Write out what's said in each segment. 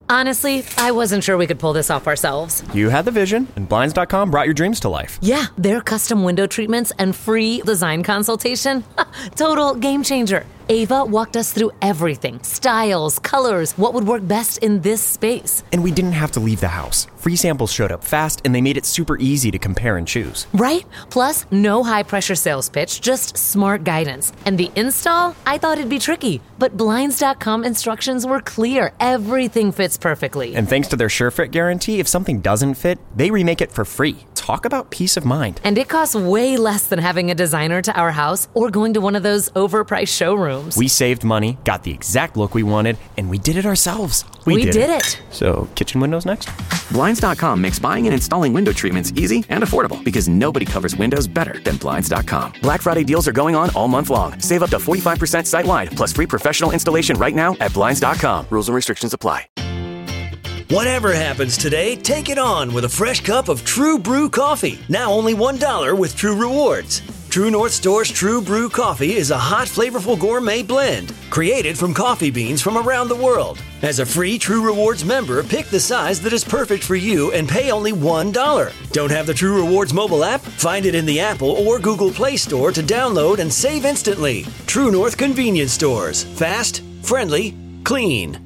Honestly, I wasn't sure we could pull this off ourselves. You had the vision, and Blinds.com brought your dreams to life. Yeah, their custom window treatments and free design consultation. Total game changer. Ava walked us through everything. Styles, colors, what would work best in this space. And we didn't have to leave the house. Free samples showed up fast, and they made it super easy to compare and choose. Right? Plus, no high-pressure sales pitch, just smart guidance. And the install? I thought it'd be tricky, but Blinds.com instructions were clear. Everything fits perfectly. And thanks to their SureFit guarantee, if something doesn't fit, they remake it for free. Talk about peace of mind. And it costs way less than having a designer to our house or going to one of those overpriced showrooms. We saved money, got the exact look we wanted, and we did it ourselves. We did it. So, kitchen windows next? Blinds.com makes buying and installing window treatments easy and affordable because nobody covers windows better than Blinds.com. Black Friday deals are going on all month long. Save up to 45% site-wide, plus free professional installation right now at Blinds.com. Rules and restrictions apply. Whatever happens today, take it on with a fresh cup of True Brew coffee. Now only $1 with True Rewards. True North Store's True Brew coffee is a hot, flavorful gourmet blend created from coffee beans from around the world. As a free True Rewards member, pick the size that is perfect for you and pay only $1. Don't have the True Rewards mobile app? Find it in the Apple or Google Play Store to download and save instantly. True North Convenience Stores. Fast, friendly, clean.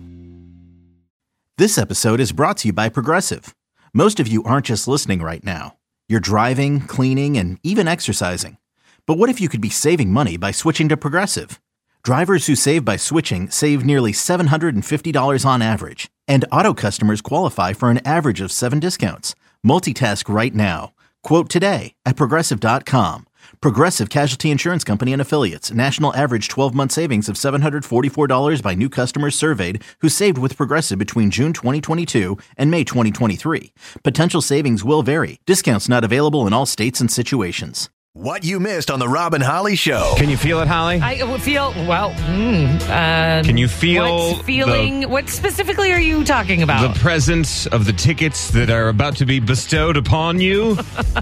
This episode is brought to you by Progressive. Most of you aren't just listening right now. You're driving, cleaning, and even exercising. But what if you could be saving money by switching to Progressive? Drivers who save by switching save nearly $750 on average. And auto customers qualify for an average of 7 discounts. Multitask right now. Quote today at Progressive.com. Progressive Casualty Insurance Company and Affiliates. National average 12-month savings of $744 by new customers surveyed who saved with Progressive between June 2022 and May 2023. Potential savings will vary. Discounts not available in all states and situations. What you missed on the Rob and Holly Show. Can you feel it, Holly? I feel, can you feel what specifically are you talking about? the presence of the tickets that are about to be bestowed upon you?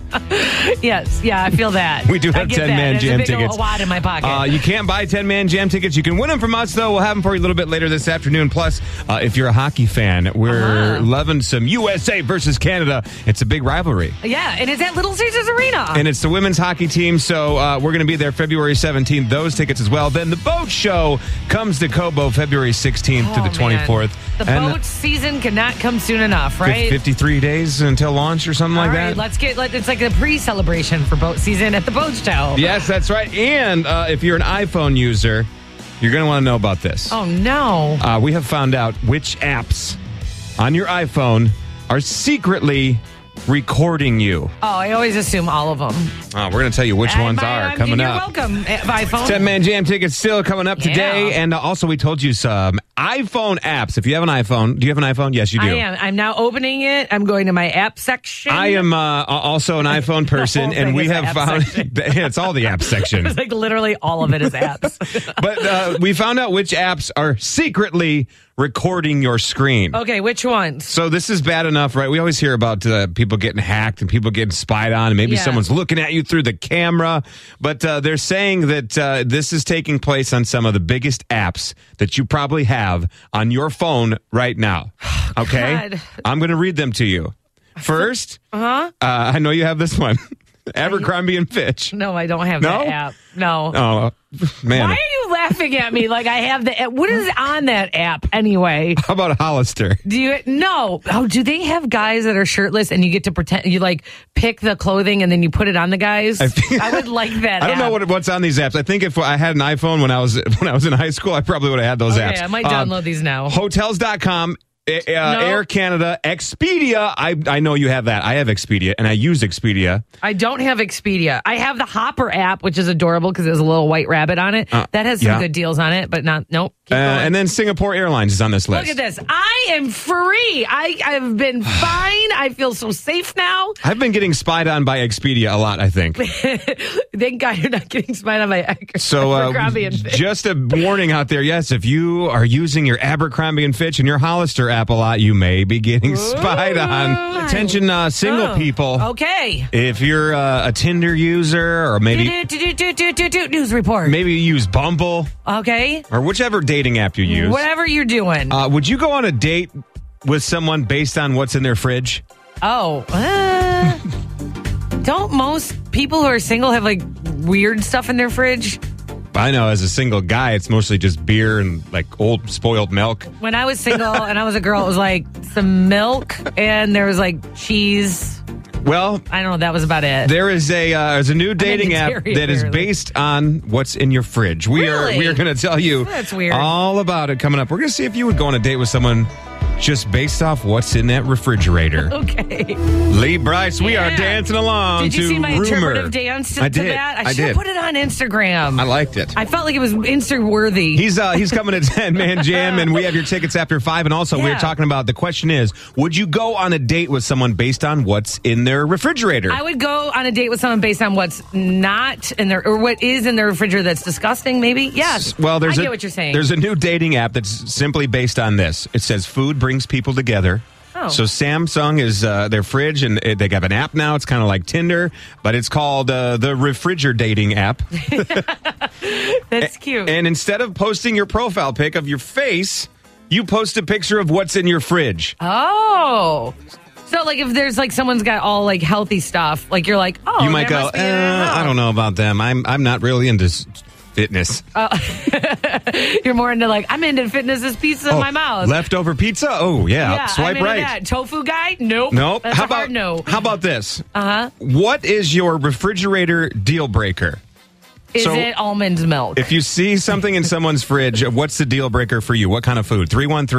Yes, yeah, I feel that. We do have 10-man jam tickets. A wad in my pocket. You can't buy 10-man jam tickets. You can win them from us, though. We'll have them for you a little bit later this afternoon. Plus, if you're a hockey fan, we're loving some USA versus Canada. It's a big rivalry. Yeah, and it's at Little Caesars Arena. And it's the women's hockey team, so we're going to be there February 17th. Those tickets as well. Then the boat show comes to Cobo February 16th to the 24th. The boat season cannot come soon enough, right? 53 days until launch or something like that. It's like a pre-celebration for boat season at the boat show. Yes, that's right. And if you're an iPhone user, you're going to want to know about this. Oh, no. We have found out which apps on your iPhone are secretly recording you. Oh, I always assume all of them. We're going to tell you which ones are coming up. You're welcome, iPhone. 10-man jam tickets still coming up today. And also we told you some iPhone apps. If you have an iPhone, do you have an iPhone? Yes, you do. I am. I'm now opening it. I'm going to my app section. I am also an iPhone person, and we have found it's all the app section. It's like literally all of it is apps. But we found out which apps are secretly recording your screen. Okay, which ones? So this is bad enough, right? We always hear about people getting hacked and people getting spied on, and maybe someone's looking at you through the camera. But they're saying that this is taking place on some of the biggest apps that you probably have on your phone right now. Okay? God. I'm going to read them to you. First, I know you have this one. Abercrombie and Fitch. No, I don't have that app. No. Oh, man. Why are you laughing at me like I have the app? What is on that app anyway? How about Hollister? No. Oh, do they have guys that are shirtless and you get to pretend you like pick the clothing and then you put it on the guys? I would like that. I don't know what's on these apps. I think if I had an iPhone when I was in high school, I probably would have had those apps. I might download these now. Hotels.com. Air Canada, Expedia. I know you have that. I have Expedia, and I use Expedia. I don't have Expedia. I have the Hopper app, which is adorable because there's a little white rabbit on it. That has some good deals on it, but nope. And then Singapore Airlines is on this list. Look at this. I am free. I've been fine. I feel so safe now. I've been getting spied on by Expedia a lot, I think. Thank God you're not getting spied on by Abercrombie and Fitch. Just a warning out there. Yes, if you are using your Abercrombie and Fitch and your Hollister app a lot, you may be getting spied on. Attention, single people. Okay. If you're a Tinder user or maybe news report. Maybe you use Bumble. Okay. Or whichever dating app you use. Whatever you're doing. Would you go on a date with someone based on what's in their fridge? Oh, don't most people who are single have like weird stuff in their fridge? I know as a single guy, it's mostly just beer and like old spoiled milk. When I was single and I was a girl, it was like some milk and there was like cheese. Well, I don't know. That was about it. There's a new dating app that is based on what's in your fridge. We are going to tell you That's weird. all about it coming up. We're going to see if you would go on a date with someone just based off what's in that refrigerator. Okay. Lee Bryce, we are dancing along Did you to see my Rumor. interpretive dance to that? I should have put it on Instagram. I liked it. I felt like it was Insta-worthy. He's coming to 10-Man Jam, and we have your tickets after 5. And also, we're talking about, the question is, would you go on a date with someone based on what's in their refrigerator? I would go on a date with someone based on what's not in their, or what is in their refrigerator that's disgusting, maybe? Yes. Well, I get what you're saying. There's a new dating app that's simply based on this. It says food brings people together. Oh. So Samsung is their fridge, and they have an app now. It's kind of like Tinder, but it's called the Refrigerating app. That's cute. And instead of posting your profile pic of your face, you post a picture of what's in your fridge. Oh. So, like, if there's, like, someone's got all, like, healthy stuff, like, you're like, oh, you might go, I don't know about them. I'm not really into fitness. You're more into, like, I'm into fitness as pizza in my mouth. Leftover pizza? Oh, yeah. Swipe I'm into right. That. Tofu guy? Nope. That's a hard no. How about this? Uh-huh. What is your refrigerator deal breaker? Is it almond milk? If you see something in someone's fridge, what's the deal breaker for you? What kind of food?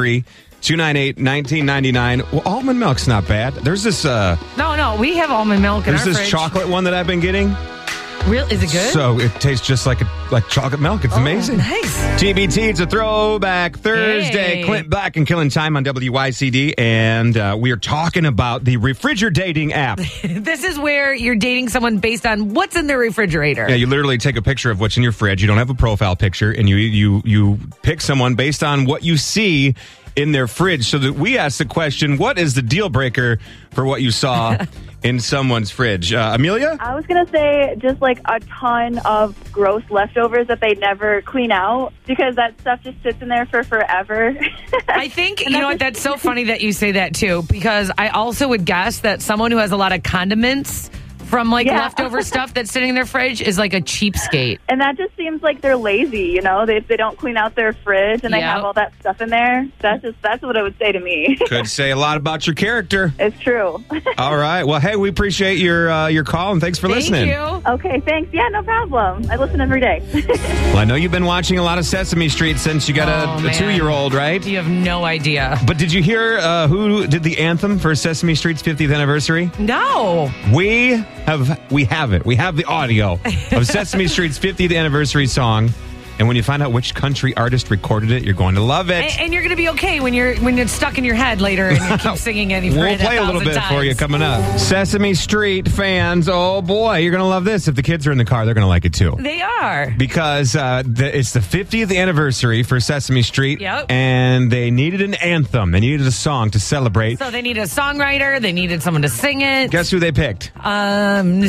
313-298-1999. Well, almond milk's not bad. There's this... No, we have almond milk in our fridge. There's this chocolate one that I've been getting. Real? Is it good? So it tastes just like chocolate milk. It's amazing. Nice. TBT, it's a throwback Thursday. Hey. Clint Black and Killing Time on WYCD. And we are talking about the Refrigerating app. This is where you're dating someone based on what's in their refrigerator. Yeah, you literally take a picture of what's in your fridge. You don't have a profile picture. And you pick someone based on what you see in their fridge. So that we ask the question, what is the deal breaker for what you saw in someone's fridge? Amelia? I was going to say just like a ton of gross leftovers that they never clean out because that stuff just sits in there for forever. I think, you know what, that's so funny that you say that too, because I also would guess that someone who has a lot of condiments from like leftover stuff that's sitting in their fridge is like a cheapskate. And that just seems like they're lazy, you know? If they don't clean out their fridge and they have all that stuff in there, that's what it would say to me. Could say a lot about your character. It's true. All right. Well, hey, we appreciate your call, and thanks for listening. Thank you. Okay, thanks. Yeah, no problem. I listen every day. Well, I know you've been watching a lot of Sesame Street since you got a 2-year-old, right? You have no idea. But did you hear who did the anthem for Sesame Street's 50th anniversary? No. We have it. We have the audio of Sesame Street's 50th anniversary song. And when you find out which country artist recorded it, you're going to love it. And you're going to be okay when it's stuck in your head later and you keep singing it. We'll play a little bit for you coming up. Sesame Street fans, oh boy, you're going to love this. If the kids are in the car, they're going to like it too. They are. Because it's the 50th anniversary for Sesame Street. Yep. And they needed an anthem. They needed a song to celebrate. So they needed a songwriter. They needed someone to sing it. Guess who they picked? They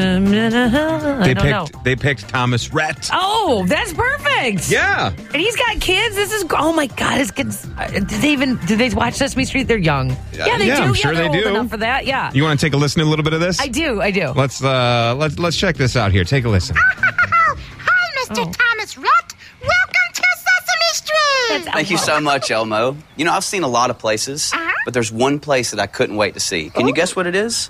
picked Thomas Rhett. Oh, that's perfect. Yeah. And he's got kids. Oh my God, his kids. Do they watch Sesame Street? They're young. Yeah, they do. I'm sure they're they do. old enough for that. Yeah. You want to take a listen to a little bit of this? I do. Let's check this out here. Take a listen. Hi, Mr. Thomas Rhett. Welcome to Sesame Street. Thank you so much, Elmo. You know, I've seen a lot of places, but there's one place that I couldn't wait to see. Can you guess what it is?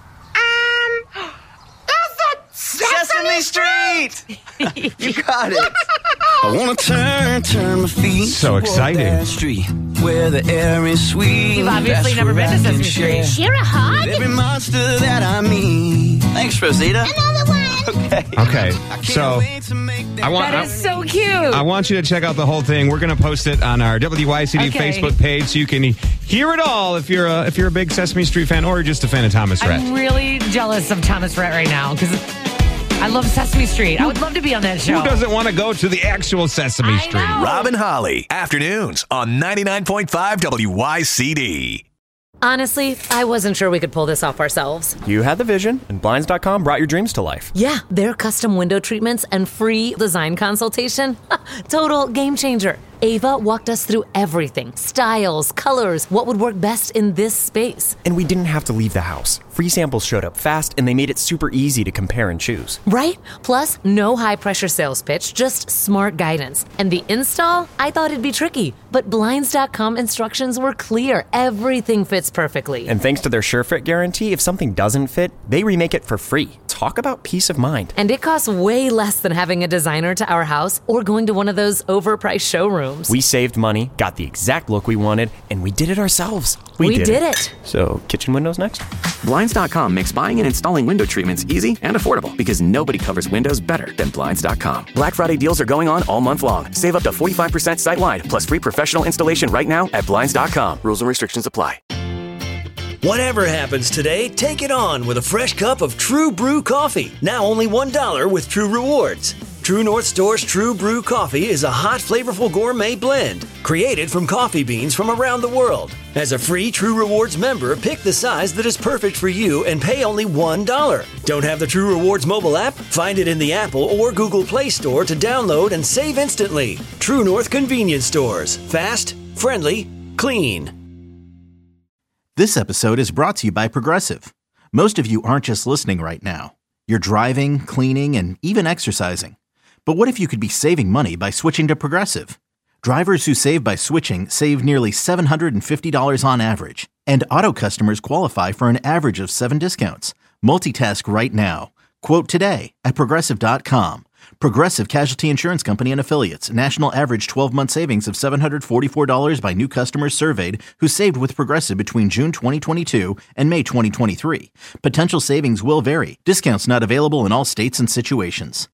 Is it Sesame Street? You got it. I want to turn my feet. So exciting. That street where the air is sweet. You've obviously never been to Sesame Street. Share a hug? Every monster that I meet. Thanks, Rosita. Another one. Okay. So That is so cute. I want you to check out the whole thing. We're going to post it on our WYCD Facebook page so you can hear it all if you're a big Sesame Street fan or just a fan of Thomas Rhett. I'm really jealous of Thomas Rhett right now because I love Sesame Street. I would love to be on that show. Who doesn't want to go to the actual Sesame Street? Rob and Holly, afternoons on 99.5 WYCD. Honestly, I wasn't sure we could pull this off ourselves. You had the vision, and Blinds.com brought your dreams to life. Yeah, their custom window treatments and free design consultation. Total game changer. Ava walked us through everything: styles, colors, what would work best in this space. And we didn't have to leave the house. Free samples showed up fast, and they made it super easy to compare and choose. Right? Plus, no high-pressure sales pitch, just smart guidance. And the install? I thought it'd be tricky, but Blinds.com instructions were clear. Everything fits perfectly. And thanks to their SureFit guarantee, if something doesn't fit, they remake it for free. Talk about peace of mind. And it costs way less than having a designer to our house or going to one of those overpriced showrooms. We saved money, got the exact look we wanted, and we did it ourselves. We did it. So, kitchen windows next? Blinds.com makes buying and installing window treatments easy and affordable because nobody covers windows better than Blinds.com. Black Friday deals are going on all month long. Save up to 45% site-wide, plus free professional installation right now at Blinds.com. Rules and restrictions apply. Whatever happens today, take it on with a fresh cup of True Brew coffee. Now only $1 with True Rewards. True North Store's True Brew coffee is a hot, flavorful gourmet blend created from coffee beans from around the world. As a free True Rewards member, pick the size that is perfect for you and pay only $1. Don't have the True Rewards mobile app? Find it in the Apple or Google Play Store to download and save instantly. True North Convenience Stores. Fast, friendly, clean. This episode is brought to you by Progressive. Most of you aren't just listening right now. You're driving, cleaning, and even exercising. But what if you could be saving money by switching to Progressive? Drivers who save by switching save nearly $750 on average. And auto customers qualify for an average of 7 discounts. Multitask right now. Quote today at Progressive.com. Progressive Casualty Insurance Company and Affiliates. National average 12-month savings of $744 by new customers surveyed who saved with Progressive between June 2022 and May 2023. Potential savings will vary. Discounts not available in all states and situations.